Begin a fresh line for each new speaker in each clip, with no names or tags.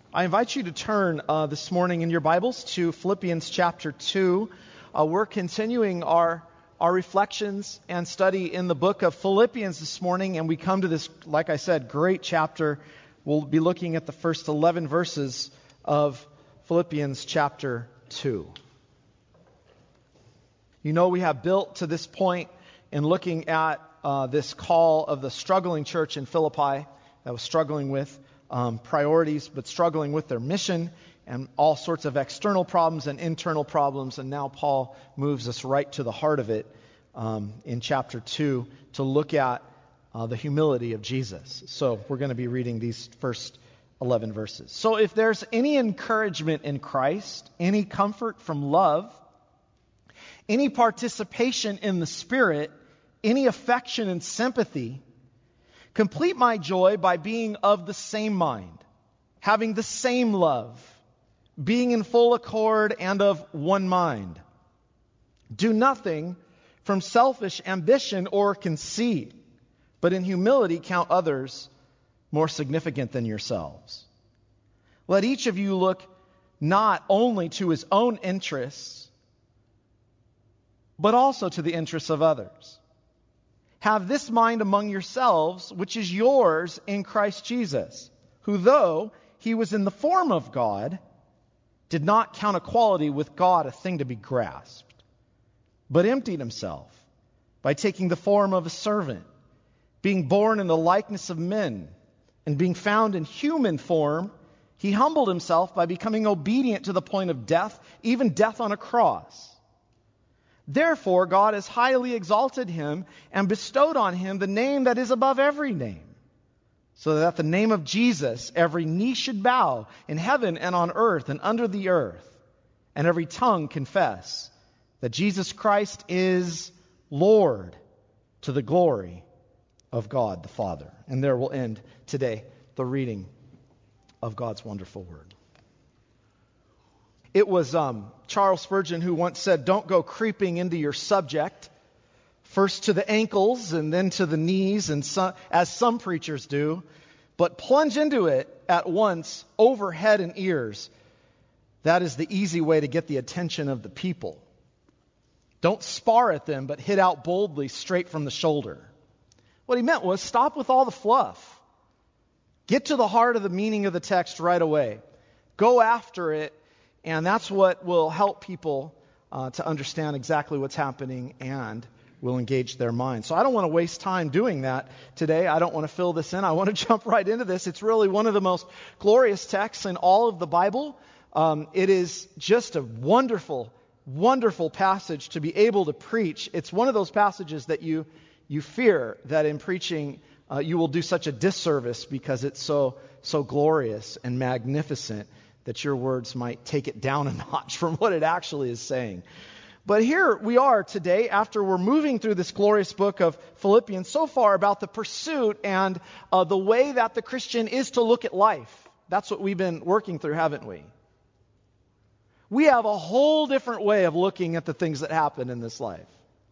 I invite you to turn this morning in your Bibles to Philippians chapter 2. We're continuing our reflections and study in the book of Philippians this morning, and we come to this, like I said, great chapter. We'll be looking at the first 11 verses of Philippians chapter 2. You know, we have built to this point in looking at this call of the struggling church in Philippi that was struggling with priorities, but struggling with their mission and all sorts of external problems and internal problems. And now Paul moves us right to the heart of it in chapter 2 to look at the humility of Jesus. So we're going to be reading these first 11 verses. So if there's any encouragement in Christ, any comfort from love, any participation in the Spirit, any affection and sympathy, complete my joy by being of the same mind, having the same love, being in full accord and of one mind. Do nothing from selfish ambition or conceit, but in humility count others more significant than yourselves. Let each of you look not only to his own interests, but also to the interests of others. Have this mind among yourselves, which is yours in Christ Jesus, who though he was in the form of God, did not count equality with God a thing to be grasped, but emptied himself by taking the form of a servant, being born in the likeness of men, and being found in human form, he humbled himself by becoming obedient to the point of death, even death on a cross. Therefore, God has highly exalted him and bestowed on him the name that is above every name, so that at the name of Jesus every knee should bow in heaven and on earth and under the earth, and every tongue confess that Jesus Christ is Lord, to the glory of God the Father. And there will end today the reading of God's wonderful word. It was Charles Spurgeon who once said, don't go creeping into your subject, first to the ankles and then to the knees, and as some preachers do, but plunge into it at once over head and ears. That is the easy way to get the attention of the people. Don't spar at them, but hit out boldly straight from the shoulder. What he meant was stop with all the fluff. Get to the heart of the meaning of the text right away. Go after it. And that's what will help people to understand exactly what's happening and will engage their minds. So I don't want to waste time doing that today. I don't want to fill this in. I want to jump right into this. It's really one of the most glorious texts in all of the Bible. It is just a wonderful, wonderful passage to be able to preach. It's one of those passages that you fear that in preaching you will do such a disservice because it's so glorious and magnificent that your words might take it down a notch from what it actually is saying. But here we are today, after we're moving through this glorious book of Philippians, so far about the pursuit and the way that the Christian is to look at life. That's what we've been working through, haven't we? We have a whole different way of looking at the things that happen in this life.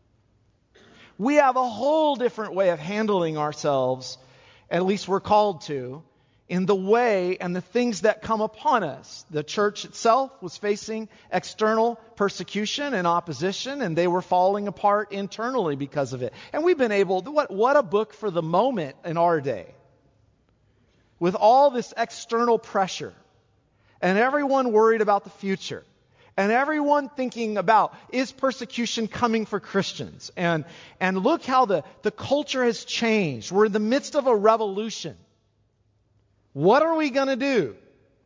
We have a whole different way of handling ourselves, at least we're called to, in the way and the things that come upon us. The church itself was facing external persecution and opposition, and they were falling apart internally because of it. And we've been able to, what a book for the moment in our day. With all this external pressure, and everyone worried about the future, and everyone thinking about, is persecution coming for Christians? And look how the culture has changed. We're in the midst of a revolution. What are we going to do?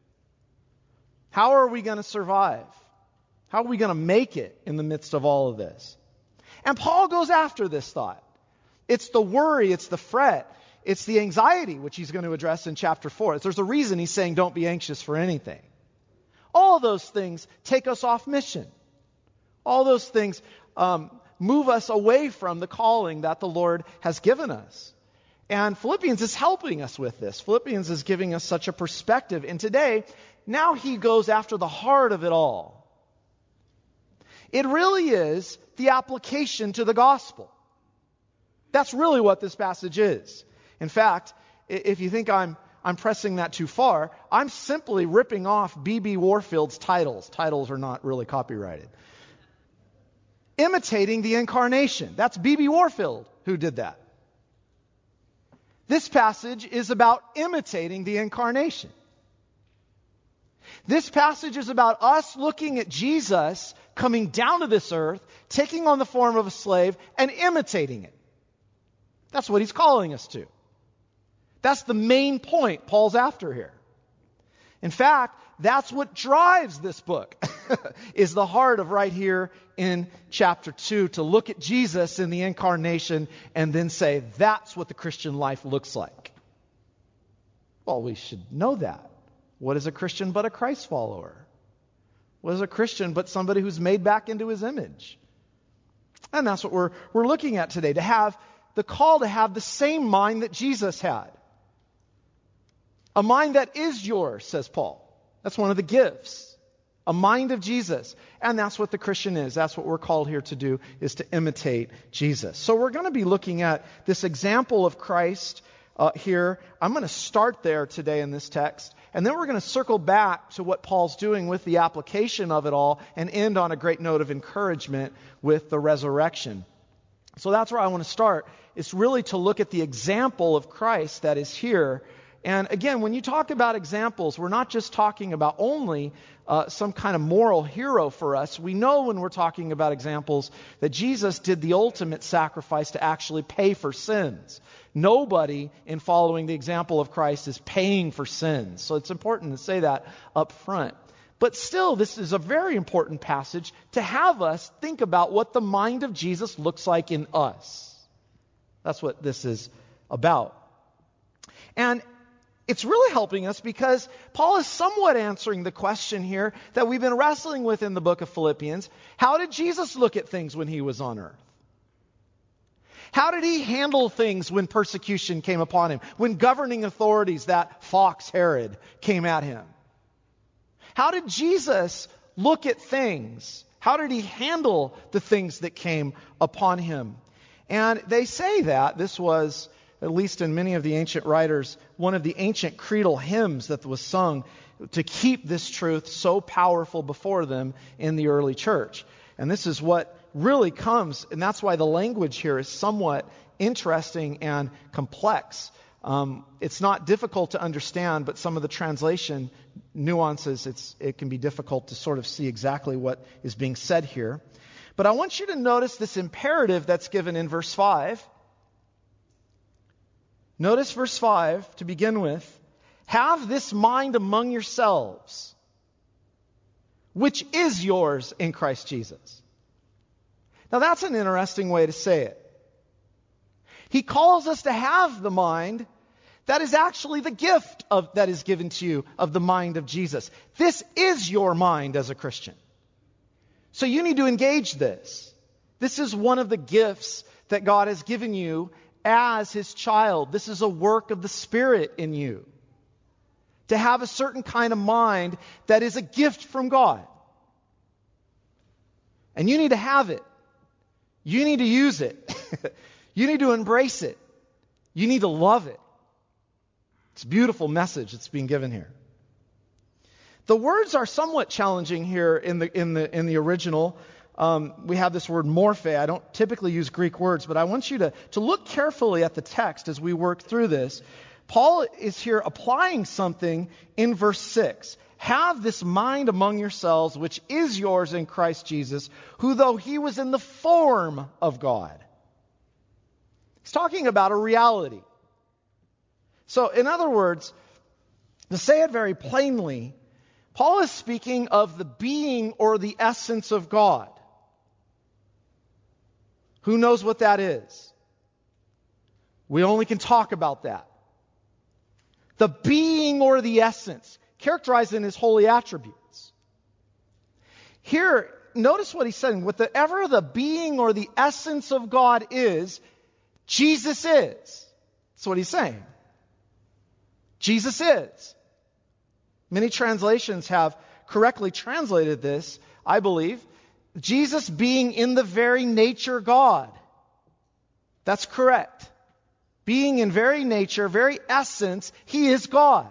How are we going to survive? How are we going to make it in the midst of all of this? And Paul goes after this thought. It's the worry, it's the fret, it's the anxiety, which he's going to address in chapter 4. There's a reason he's saying don't be anxious for anything. All those things take us off mission. All those things move us away from the calling that the Lord has given us. And Philippians is helping us with this. Philippians is giving us such a perspective. And today, now he goes after the heart of it all. It really is the application to the gospel. That's really what this passage is. In fact, if you think I'm I'm pressing that too far. I'm simply ripping off B.B. Warfield's titles. Titles are not really copyrighted. Imitating the incarnation. That's B.B. Warfield who did that. This passage is about imitating the incarnation. This passage is about us looking at Jesus coming down to this earth, taking on the form of a slave, and imitating it. That's what he's calling us to. That's the main point Paul's after here. In fact, that's what drives this book, is the heart of right here in chapter 2, to look at Jesus in the incarnation and then say, that's what the Christian life looks like. Well, we should know that. What is a Christian but a Christ follower? What is a Christian but somebody who's made back into his image? And that's what we're looking at today, to have the call to have the same mind that Jesus had. A mind that is yours, says Paul. That's one of the gifts. A mind of Jesus. And that's what the Christian is. That's what we're called here to do, is to imitate Jesus. So we're going to be looking at this example of Christ here. I'm going to start there today in this text. And then we're going to circle back to what Paul's doing with the application of it all and end on a great note of encouragement with the resurrection. So that's where I want to start. It's really to look at the example of Christ that is here. And again, when you talk about examples, we're not just talking about only some kind of moral hero for us. We know when we're talking about examples that Jesus did the ultimate sacrifice to actually pay for sins. Nobody in following the example of Christ is paying for sins. So it's important to say that up front. But still, this is a very important passage to have us think about what the mind of Jesus looks like in us. That's what this is about. And it's really helping us because Paul is somewhat answering the question here that we've been wrestling with in the book of Philippians. How did Jesus look at things when he was on earth? How did he handle things when persecution came upon him? When governing authorities, that fox Herod, came at him? How did Jesus look at things? How did he handle the things that came upon him? And they say that this was, at least in many of the ancient writers, one of the ancient creedal hymns that was sung to keep this truth so powerful before them in the early church. And this is what really comes, and that's why the language here is somewhat interesting and complex. It's not difficult to understand, but some of the translation nuances, it can be difficult to sort of see exactly what is being said here. But I want you to notice this imperative that's given in verse 5. Notice verse 5 to begin with. Have this mind among yourselves, which is yours in Christ Jesus. Now that's an interesting way to say it. He calls us to have the mind that is actually the gift that is given to you of the mind of Jesus. This is your mind as a Christian. So you need to engage this. This is one of the gifts that God has given you as His child. This is a work of the Spirit in you. To have a certain kind of mind that is a gift from God. And you need to have it. You need to use it. You need to embrace it. You need to love it. It's a beautiful message that's being given here. The words are somewhat challenging here in the original. We have this word morphe. I don't typically use Greek words, but I want you to look carefully at the text as we work through this. Paul is here applying something in verse 6. Have this mind among yourselves, which is yours in Christ Jesus, who though He was in the form of God. He's talking about a reality. So, in other words, to say it very plainly, Paul is speaking of the being or the essence of God. Who knows what that is? We only can talk about that. The being or the essence, characterized in His holy attributes. Here, notice what he's saying. Whatever the being or the essence of God is, Jesus is. That's what he's saying. Jesus is. Many translations have correctly translated this, I believe. Jesus being in the very nature God. That's correct. being in very nature, very essence, he is God.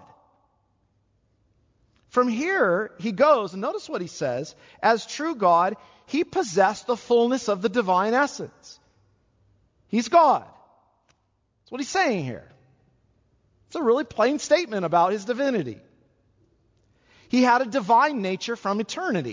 From here, he goes, and notice what he says. As true God, he possessed the fullness of the divine essence. He's God. That's what he's saying here. It's a really plain statement about his divinity. He had a divine nature from eternity.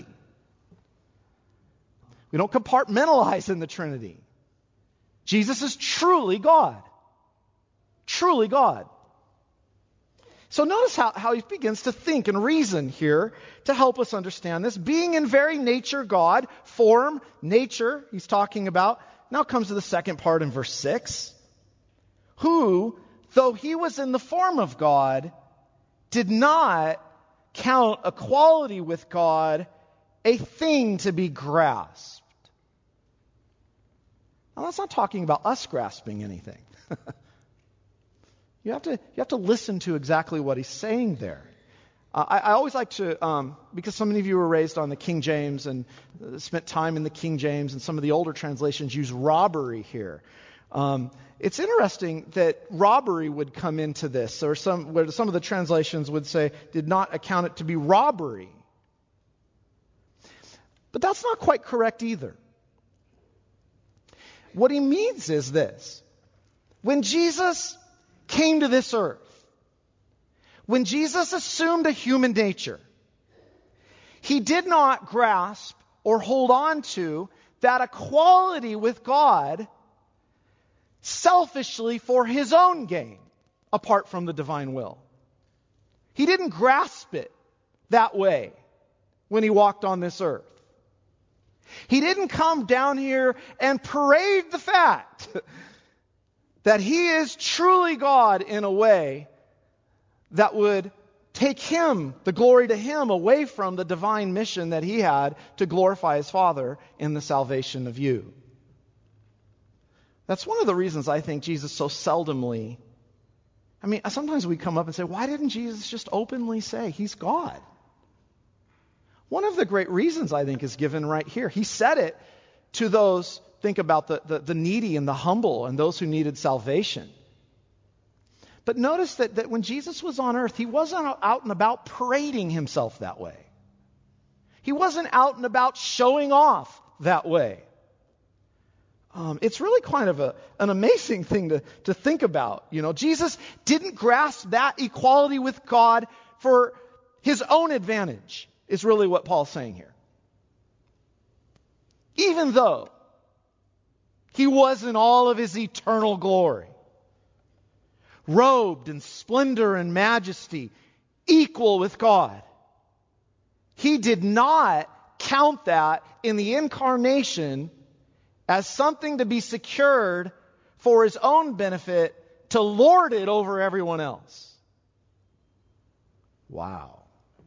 We don't compartmentalize in the Trinity. Jesus is truly God. Truly God. So notice how he begins to think and reason here to help us understand this. Being in very nature God, form, nature, he's talking about. Now comes to the second part in verse 6. Who, though he was in the form of God, did not count equality with God a thing to be grasped. Now that's not talking about us grasping anything. You have to listen to exactly what he's saying there. I always like to, because so many of you were raised on the King James and spent time in the King James, and some of the older translations use robbery here. It's interesting that robbery would come into this, or some of the translations would say did not account it to be robbery. But that's not quite correct either. What he means is this. When Jesus came to this earth, when Jesus assumed a human nature, he did not grasp or hold on to that equality with God selfishly for his own gain, apart from the divine will. He didn't grasp it that way when he walked on this earth. He didn't come down here and parade the fact that he is truly God in a way that would take him, the glory to him, away from the divine mission that he had to glorify his Father in the salvation of you. That's one of the reasons I think Jesus so seldomly, sometimes we come up and say, why didn't Jesus just openly say he's God? One of the great reasons I think is given right here. He said it to those, think about the needy and the humble and those who needed salvation. But notice that when Jesus was on earth, he wasn't out and about parading himself that way. He wasn't out and about showing off that way. It's really kind of an amazing thing to think about. Jesus didn't grasp that equality with God for his own advantage, is really what Paul's saying here. Even though he was in all of his eternal glory, robed in splendor and majesty, equal with God, he did not count that in the incarnation as something to be secured for his own benefit, to lord it over everyone else. Wow.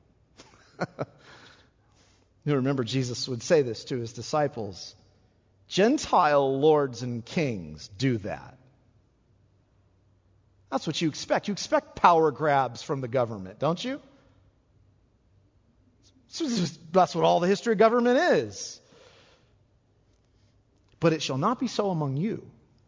You remember Jesus would say this to his disciples. Gentile lords and kings do that. That's what you expect. You expect power grabs from the government, don't you? That's what all the history of government is. But it shall not be so among you.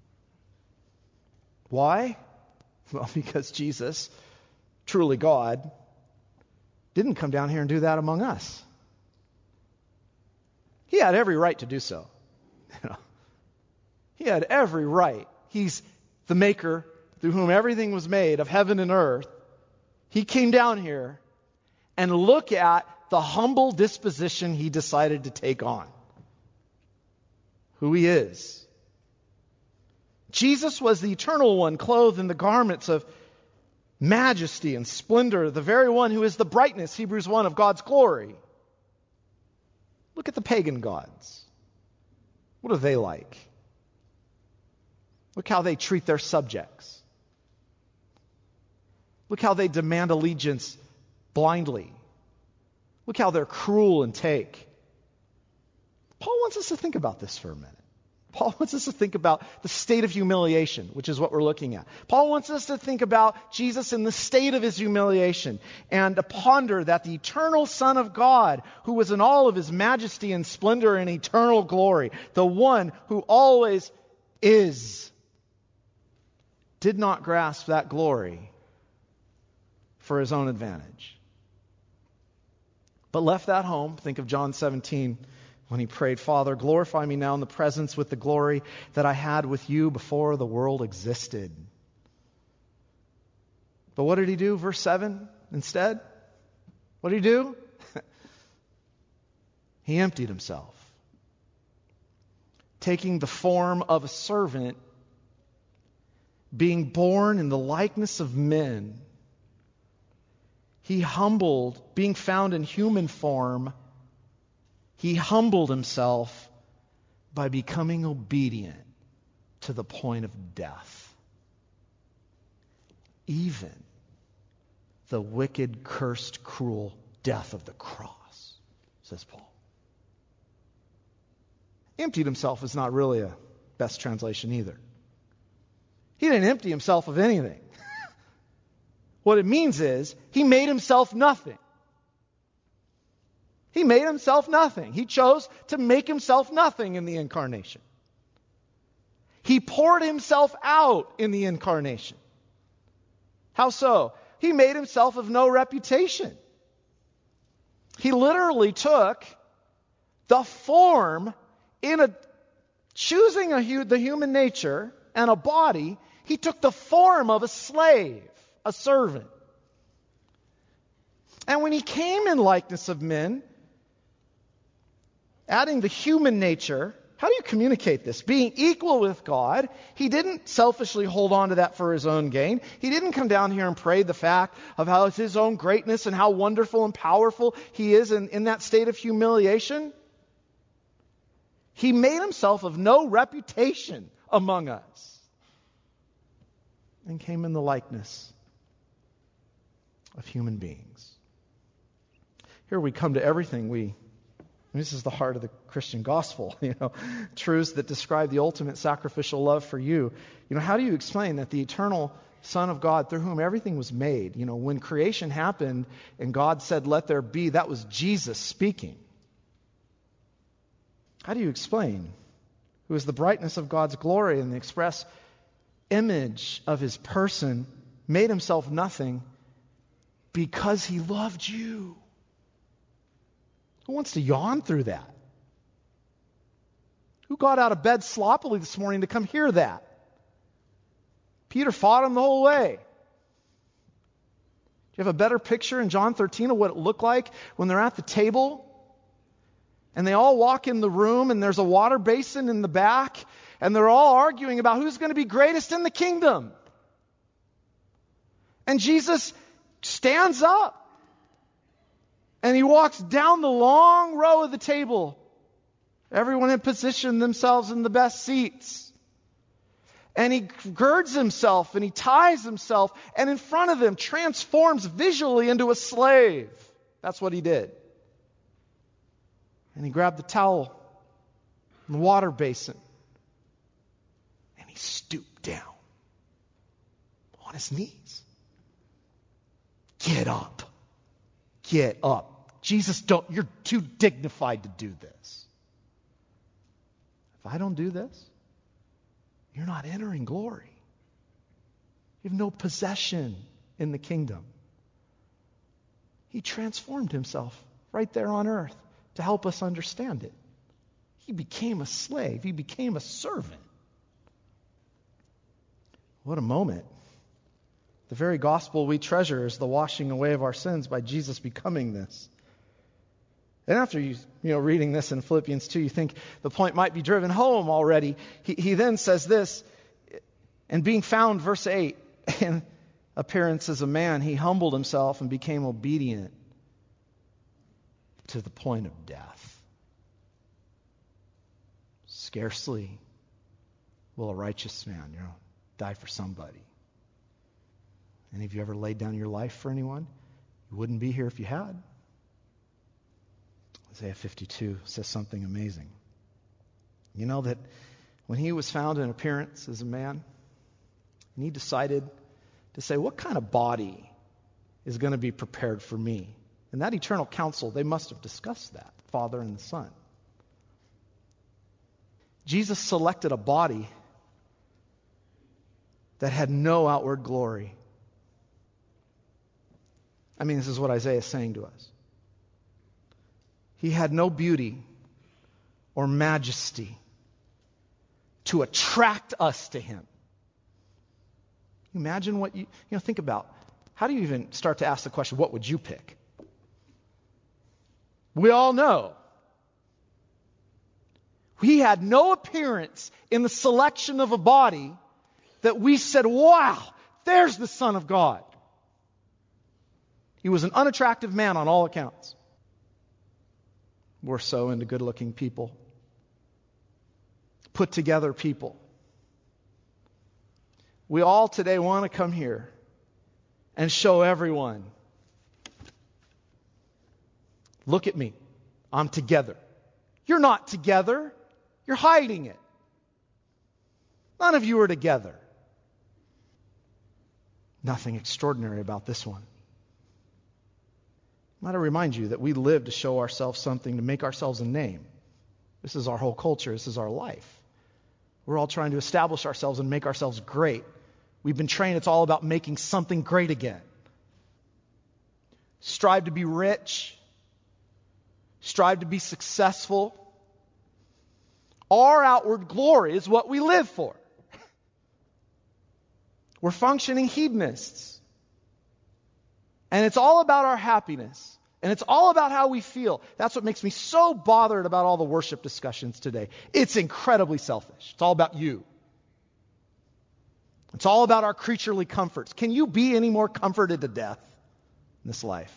Why? Well, because Jesus, truly God, didn't come down here and do that among us. He had every right to do so. He had every right. He's the maker through whom everything was made of heaven and earth. He came down here, and look at the humble disposition he decided to take on. Who he is. Jesus was the eternal one, clothed in the garments of majesty and splendor, the very one who is the brightness, Hebrews 1, of God's glory. Look at the pagan gods. What are they like? Look how they treat their subjects. Look how they demand allegiance blindly. Look how they're cruel and take. Paul wants us to think about this for a minute. Paul wants us to think about the state of humiliation, which is what we're looking at. Paul wants us to think about Jesus in the state of his humiliation and to ponder that the eternal Son of God, who was in all of his majesty and splendor and eternal glory, the one who always is, did not grasp that glory for his own advantage, but left that home. Think of John 17 when he prayed, Father, glorify me now in the presence with the glory that I had with you before the world existed. But what did he do? Verse 7 instead. What did he do? He emptied himself, taking the form of a servant, being born in the likeness of men. He humbled, being found in human form, he humbled himself by becoming obedient to the point of death. Even the wicked, cursed, cruel death of the cross, says Paul. Emptied himself is not really a best translation either. He didn't empty himself of anything. What it means is he made himself nothing. He made himself nothing. He chose to make himself nothing in the incarnation. He poured himself out in the incarnation. How so? He made himself of no reputation. He literally took the form choosing the human nature and a body. He took the form of a slave, a servant. And when he came in likeness of men, adding the human nature, how do you communicate this? Being equal with God, he didn't selfishly hold on to that for his own gain. He didn't come down here and pray the fact of how it's his own greatness and how wonderful and powerful he is in that state of humiliation. He made himself of no reputation among us and came in the likeness of human beings. Here we come to everything this is the heart of the Christian gospel, truths that describe the ultimate sacrificial love for you. How do you explain that the eternal Son of God, through whom everything was made, when creation happened and God said, let there be, that was Jesus speaking. How do you explain who is the brightness of God's glory and the express image of his person, made himself nothing because he loved you? Who wants to yawn through that? Who got out of bed sloppily this morning to come hear that? Peter fought him the whole way. Do you have a better picture in John 13 of what it looked like when they're at the table? And they all walk in the room and there's a water basin in the back and they're all arguing about who's going to be greatest in the kingdom. And Jesus stands up. And he walks down the long row of the table. Everyone had positioned themselves in the best seats. And he girds himself and he ties himself and in front of them transforms visually into a slave. That's what he did. And he grabbed the towel and the water basin. And he stooped down on his knees. Get up. Get up. Jesus, you're too dignified to do this. If I don't do this, you're not entering glory. You have no possession in the kingdom. He transformed himself right there on earth to help us understand it. He became a slave. He became a servant. What a moment. The very gospel we treasure is the washing away of our sins by Jesus becoming this. And after you reading this in Philippians 2, you think the point might be driven home already. He then says this, and being found, verse 8, in appearance as a man, he humbled himself and became obedient to the point of death. Scarcely will a righteous man die for somebody. Any of you ever laid down your life for anyone? You wouldn't be here if you had. Isaiah 52 says something amazing. You know that when he was found in appearance as a man, and he decided to say, what kind of body is going to be prepared for me? In that eternal council, they must have discussed that, Father and the Son. Jesus selected a body that had no outward glory. I mean, this is what Isaiah is saying to us. He had no beauty or majesty to attract us to him. Imagine what think about. How do you even start to ask the question, what would you pick? We all know. He had no appearance in the selection of a body that we said, wow, there's the Son of God. He was an unattractive man on all accounts. We're so into good-looking people. Put together people. We all today want to come here and show everyone, look at me, I'm together. You're not together. You're hiding it. None of you are together. Nothing extraordinary about this one. I want to remind you that we live to show ourselves something, to make ourselves a name. This is our whole culture. This is our life. We're all trying to establish ourselves and make ourselves great. We've been trained it's all about making something great again. Strive to be rich. Strive to be successful. Our outward glory is what we live for. We're functioning hedonists. And it's all about our happiness. And it's all about how we feel. That's what makes me so bothered about all the worship discussions today. It's incredibly selfish. It's all about you. It's all about our creaturely comforts. Can you be any more comforted to death in this life?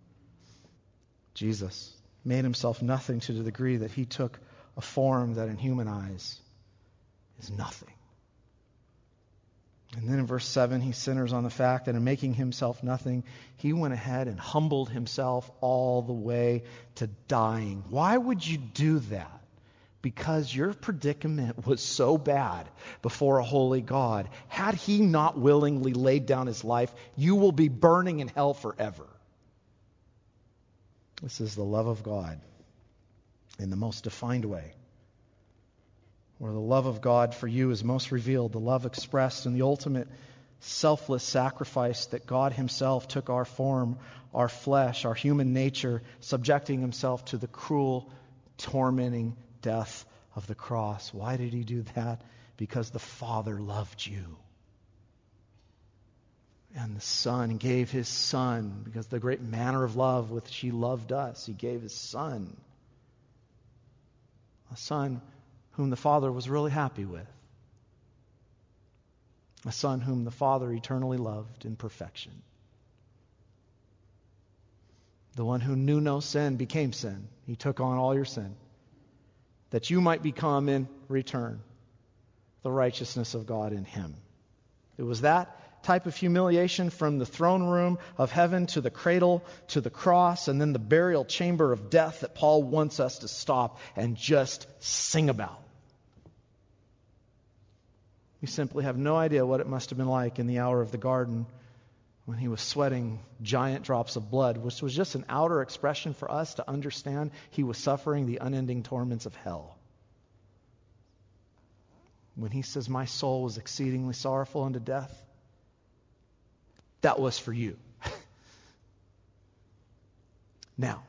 Jesus made himself nothing to the degree that he took a form that in human eyes is nothing. And then in verse 7, he centers on the fact that in making himself nothing, he went ahead and humbled himself all the way to dying. Why would you do that? Because your predicament was so bad before a holy God. Had he not willingly laid down his life, you will be burning in hell forever. This is the love of God in the most defined way. Where the love of God for you is most revealed, the love expressed in the ultimate selfless sacrifice that God himself took our form, our flesh, our human nature, subjecting himself to the cruel, tormenting death of the cross. Why did he do that? Because the Father loved you. And the Son gave his Son, because the great manner of love with which he loved us, he gave his Son. A Son whom the Father was really happy with. A Son whom the Father eternally loved in perfection. The one who knew no sin became sin. He took on all your sin, that you might become in return the righteousness of God in him. It was that type of humiliation from the throne room of heaven to the cradle to the cross and then the burial chamber of death that Paul wants us to stop and just sing about. We simply have no idea what it must have been like in the hour of the garden when he was sweating giant drops of blood, which was just an outer expression for us to understand he was suffering the unending torments of hell. When he says, my soul was exceedingly sorrowful unto death, that was for you. Now,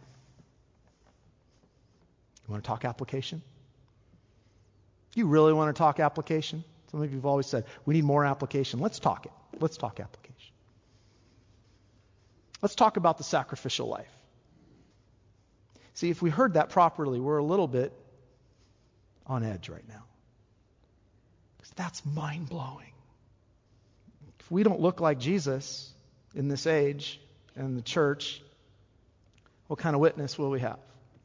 you want to talk application? You really want to talk application? Some of you have always said, we need more application. Let's talk it. Let's talk application. Let's talk about the sacrificial life. See, if we heard that properly, we're a little bit on edge right now. Because that's mind-blowing. If we don't look like Jesus in this age and the church, what kind of witness will we have?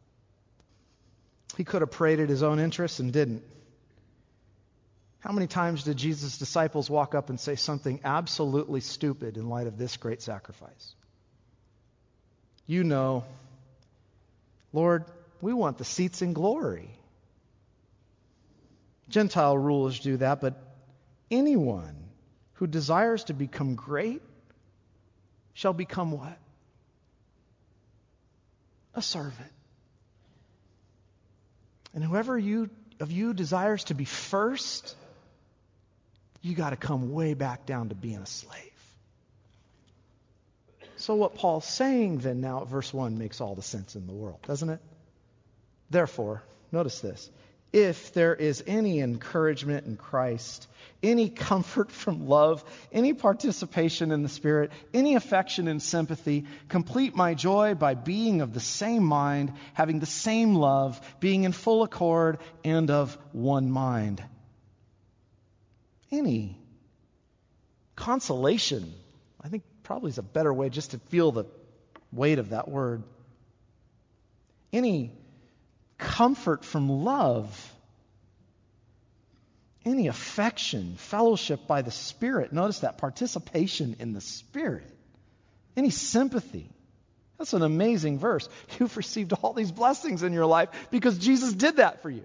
He could have paraded his own interests and didn't. How many times did Jesus' disciples walk up and say something absolutely stupid in light of this great sacrifice? You know, Lord, we want the seats in glory. Gentile rulers do that, but anyone who desires to become great shall become what? A servant. And whoever of you desires to be first, you got to come way back down to being a slave. So what Paul's saying then now at verse 1 makes all the sense in the world, doesn't it? Therefore, notice this. If there is any encouragement in Christ, any comfort from love, any participation in the Spirit, any affection and sympathy, complete my joy by being of the same mind, having the same love, being in full accord and of one mind. Any consolation, I think probably is a better way just to feel the weight of that word. Any comfort from love, any affection, fellowship by the Spirit. Notice that participation in the Spirit. Any sympathy. That's an amazing verse. You've received all these blessings in your life because Jesus did that for you.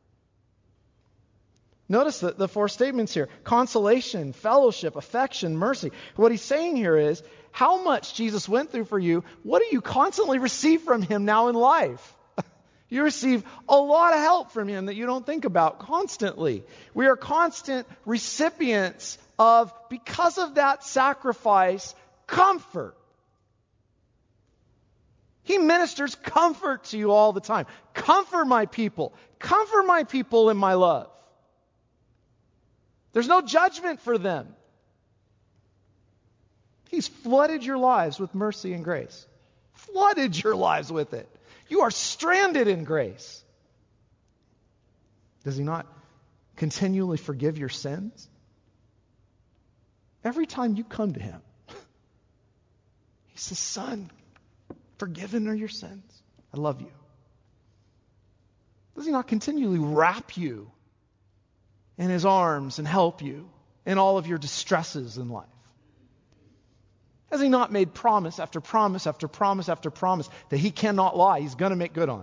Notice the four statements here. Consolation, fellowship, affection, mercy. What he's saying here is, how much Jesus went through for you, what do you constantly receive from him now in life? You receive a lot of help from him that you don't think about constantly. We are constant recipients of, because of that sacrifice, comfort. He ministers comfort to you all the time. Comfort my people. Comfort my people in my love. There's no judgment for them. He's flooded your lives with mercy and grace. Flooded your lives with it. You are stranded in grace. Does he not continually forgive your sins? Every time you come to him, he says, son, forgiven are your sins. I love you. Does he not continually wrap you in his arms and help you in all of your distresses in life? Has he not made promise after promise after promise after promise that he cannot lie? He's going to make good on.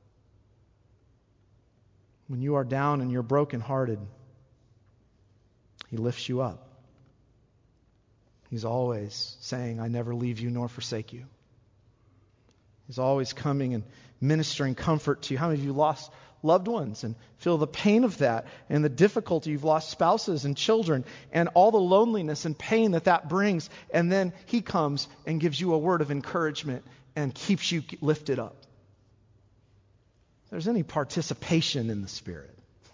When you are down and you're brokenhearted, he lifts you up. He's always saying, I never leave you nor forsake you. He's always coming and ministering comfort to you. How many of you lost loved ones and feel the pain of that and the difficulty? You've lost spouses and children and all the loneliness and pain that brings. And then he comes and gives you a word of encouragement and keeps you lifted up. If there's any participation in the Spirit,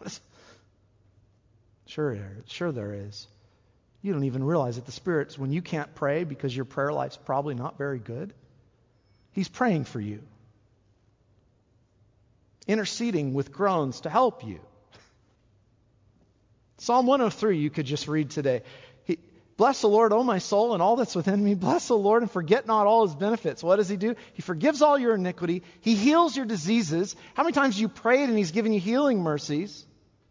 sure there is. You don't even realize that the Spirit's, when you can't pray because your prayer life's probably not very good, he's praying for you. Interceding with groans to help you. Psalm 103 you could just read today. Bless the Lord, O my soul, and all that's within me. Bless the Lord and forget not all his benefits. What does he do? He forgives all your iniquity. He heals your diseases. How many times you prayed and he's given you healing mercies?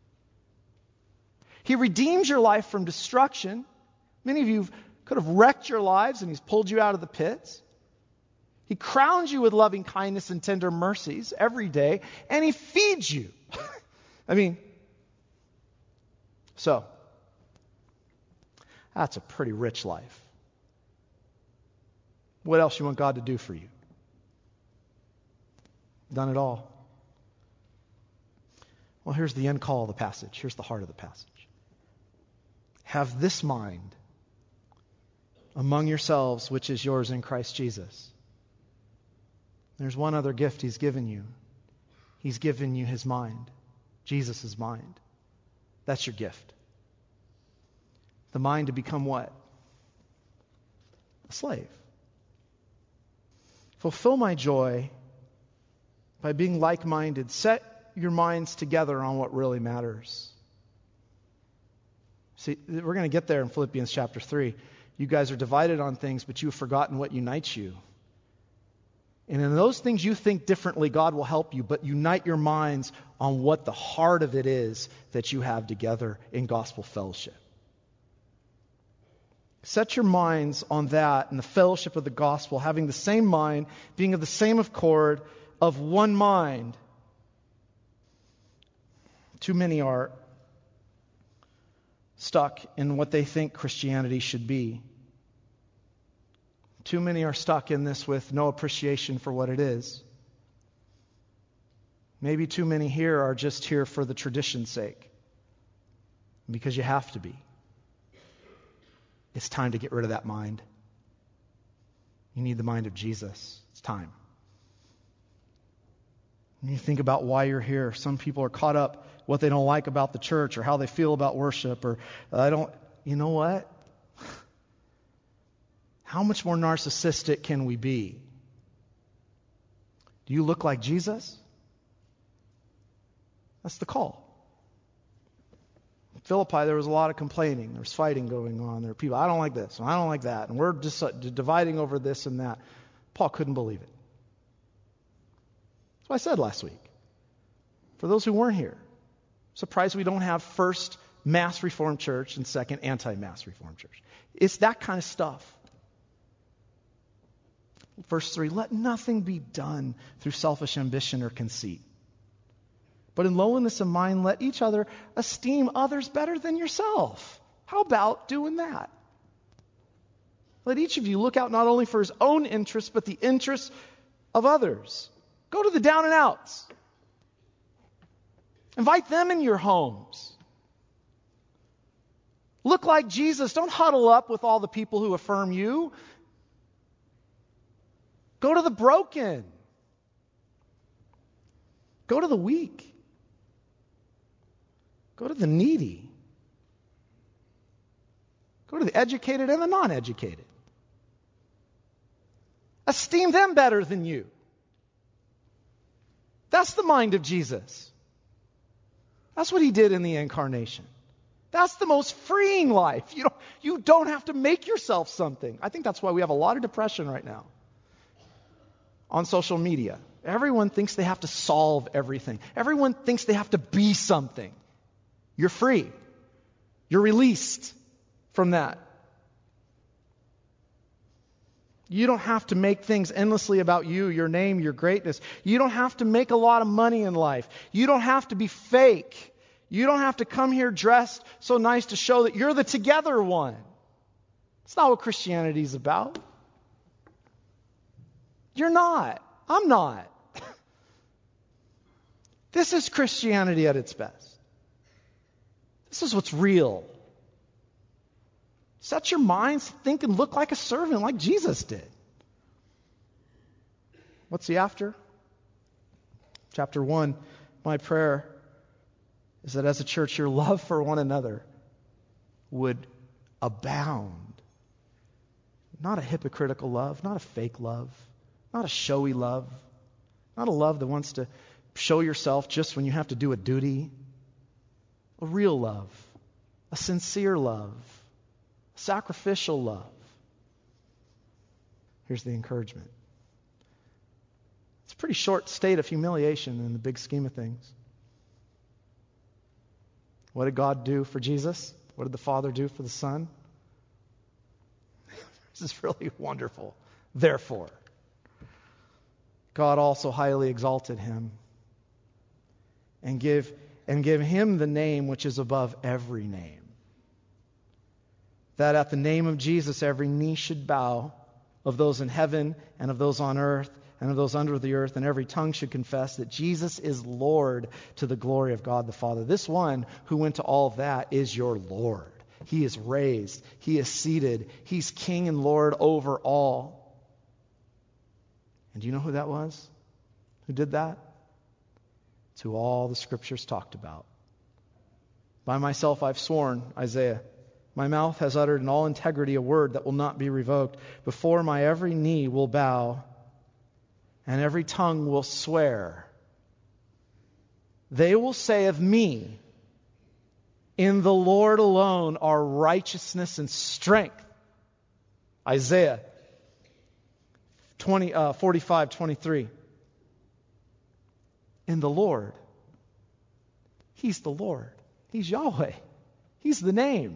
He redeems your life from destruction. Many of you could have wrecked your lives and he's pulled you out of the pits. He crowns you with loving kindness and tender mercies every day, and he feeds you. So, that's a pretty rich life. What else you want God to do for you? Done it all. Well, here's the end call of the passage. Here's the heart of the passage. Have this mind among yourselves, which is yours in Christ Jesus. There's one other gift he's given you. He's given you his mind, Jesus' mind. That's your gift. The mind to become what? A slave. Fulfill my joy by being like-minded. Set your minds together on what really matters. See, we're going to get there in Philippians chapter 3. You guys are divided on things, but you've forgotten what unites you. And in those things you think differently, God will help you, but unite your minds on what the heart of it is that you have together in gospel fellowship. Set your minds on that and the fellowship of the gospel, having the same mind, being of the same accord, of one mind. Too many are stuck in what they think Christianity should be. Too many are stuck in this with no appreciation for what it is. Maybe too many here are just here for the tradition's sake, because you have to be. It's time to get rid of that mind. You need the mind of Jesus. It's time. When you think about why you're here, some people are caught up what they don't like about the church or how they feel about worship or you know what? How much more narcissistic can we be? Do you look like Jesus? That's the call. In Philippi, there was a lot of complaining. There was fighting going on. There were people, I don't like this, and I don't like that, and we're just dividing over this and that. Paul couldn't believe it. That's what I said last week. For those who weren't here, surprised we don't have first mass Reformed church and second anti-mass Reformed church. It's that kind of stuff. Verse 3, let nothing be done through selfish ambition or conceit. But in lowliness of mind, let each other esteem others better than yourself. How about doing that? Let each of you look out not only for his own interests, but the interests of others. Go to the down and outs. Invite them in your homes. Look like Jesus. Don't huddle up with all the people who affirm you. Go to the broken. Go to the weak. Go to the needy. Go to the educated and the non-educated. Esteem them better than you. That's the mind of Jesus. That's what he did in the incarnation. That's the most freeing life. You don't have to make yourself something. I think that's why we have a lot of depression right now on social media. Everyone thinks they have to solve everything. Everyone thinks they have to be something. You're free. You're released from that. You don't have to make things endlessly about you, your name, your greatness. You don't have to make a lot of money in life. You don't have to be fake. You don't have to come here dressed so nice to show that you're the together one. It's not what Christianity is about. You're not. I'm not. This is Christianity at its best. This is what's real. Set your minds to think and look like a servant, like Jesus did. What's he after? Chapter 1, my prayer is that as a church, your love for one another would abound. Not a hypocritical love, not a fake love, not a showy love, not a love that wants to show yourself just when you have to do a duty. A real love, a sincere love, a sacrificial love. Here's the encouragement. It's a pretty short state of humiliation in the big scheme of things. What did God do for Jesus? What did the Father do for the Son? This is really wonderful. Therefore, God also highly exalted him and give him the name which is above every name. That at the name of Jesus every knee should bow, of those in heaven and of those on earth and of those under the earth, and every tongue should confess that Jesus is Lord, to the glory of God the Father. This one who went to all of that is your Lord. He is raised. He is seated. He's King and Lord over all. And do you know who that was? Who did that? It's who all the scriptures talked about. By myself I've sworn, Isaiah, my mouth has uttered in all integrity a word that will not be revoked. Before my every knee will bow, and every tongue will swear. They will say of me, in the Lord alone are righteousness and strength. Isaiah 45:23. In the Lord. He's the Lord. He's Yahweh. He's the name.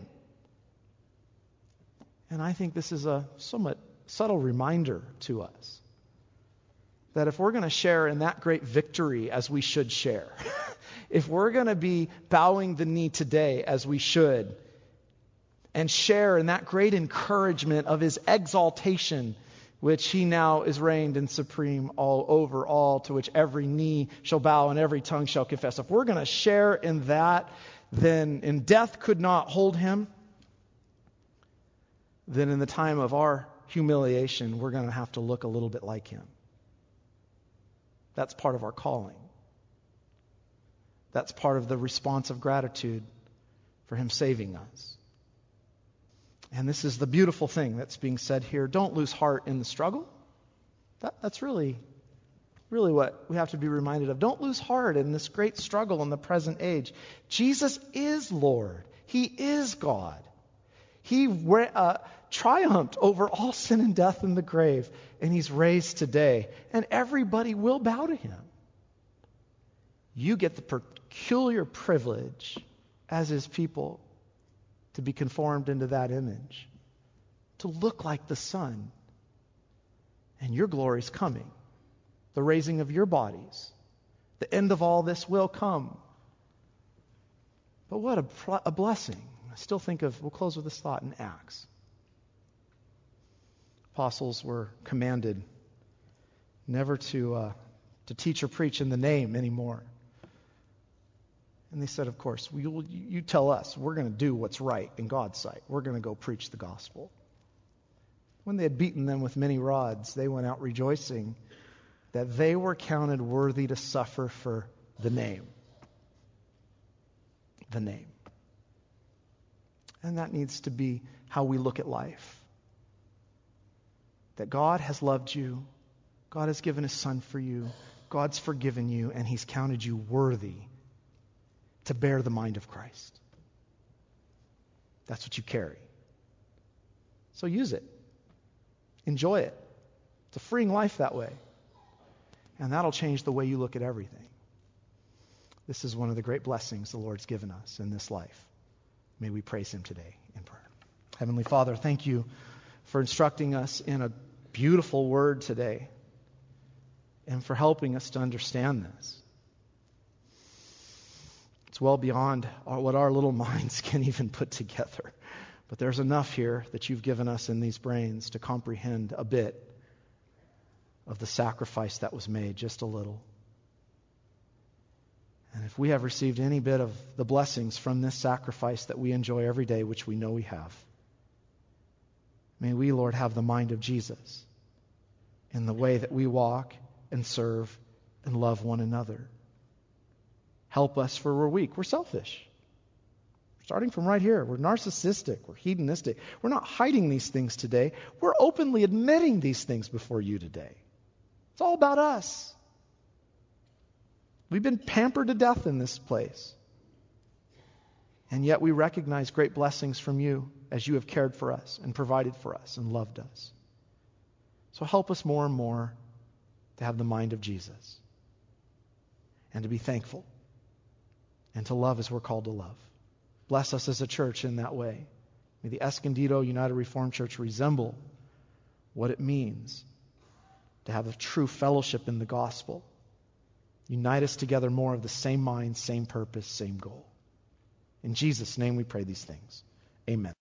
And I think this is a somewhat subtle reminder to us that if we're going to share in that great victory as we should share, if we're going to be bowing the knee today as we should, and share in that great encouragement of his exaltation, which he now is reigned and supreme all over all, to which every knee shall bow and every tongue shall confess. If we're going to share in that, then death could not hold him. then in the time of our humiliation, we're going to have to look a little bit like him. That's part of our calling. That's part of the response of gratitude for him saving us. And this is the beautiful thing that's being said here. Don't lose heart in the struggle. That's really what we have to be reminded of. Don't lose heart in this great struggle in the present age. Jesus is Lord. He is God. He triumphed over all sin and death in the grave, and he's raised today, and everybody will bow to him. You get the peculiar privilege as his people to be conformed into that image, to look like the Son. And your glory's coming. The raising of your bodies. The end of all this will come. But what a blessing. I still think of, we'll close with this thought in Acts. Apostles were commanded never to teach or preach in the name anymore. And they said, of course, you tell us, we're going to do what's right in God's sight. We're going to go preach the gospel. When they had beaten them with many rods, they went out rejoicing that they were counted worthy to suffer for the name. The name. And that needs to be how we look at life. That God has loved you. God has given his Son for you. God's forgiven you, and he's counted you worthy to bear the mind of Christ. That's what you carry. So use it. Enjoy it. It's a freeing life that way. And that'll change the way you look at everything. This is one of the great blessings the Lord's given us in this life. May we praise him today in prayer. Heavenly Father, thank you for instructing us in a beautiful word today and for helping us to understand this. It's well beyond what our little minds can even put together. But there's enough here that you've given us in these brains to comprehend a bit of the sacrifice that was made, just a little. And if we have received any bit of the blessings from this sacrifice that we enjoy every day, which we know we have, may we, Lord, have the mind of Jesus in the way that we walk and serve and love one another. Help us, for we're weak. We're selfish. Starting from right here, we're narcissistic, we're hedonistic. We're not hiding these things today. We're openly admitting these things before you today. It's all about us. We've been pampered to death in this place. And yet we recognize great blessings from you as you have cared for us and provided for us and loved us. So help us more and more to have the mind of Jesus and to be thankful and to love as we're called to love. Bless us as a church in that way. May the Escondido United Reformed Church resemble what it means to have a true fellowship in the gospel. Unite us together more of the same mind, same purpose, same goal. In Jesus' name we pray these things. Amen.